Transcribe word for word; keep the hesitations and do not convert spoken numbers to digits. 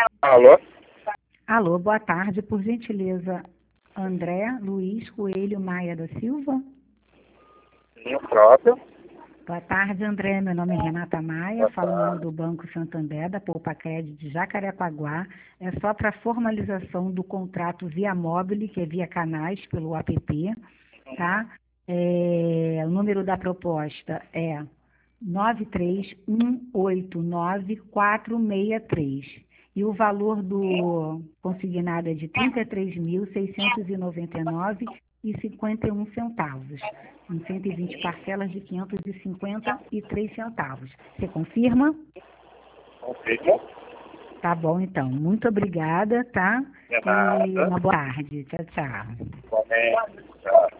Alô? Alô, boa tarde, por gentileza. André Luiz Coelho Maia da Silva? Sim, o próprio. Boa tarde, André. Meu nome é Renata Maia, Boa falo em nome tarde. do Banco Santander, da Poupa Crédito de Jacarepaguá. É só para formalização do contrato via móvel, que é via canais, pelo app, tá? É, o número da proposta é nove três um oito nove quatro seis três. E o valor do consignado é de trinta e três mil seiscentos e noventa e nove reais e cinquenta e um centavos, em cento e vinte parcelas de quinhentos e cinquenta e três centavos. Você confirma? Confirmo. Tá bom, então. Muito obrigada, tá? De E nada. uma boa tarde. Tchau, tchau. Igualmente. Tchau.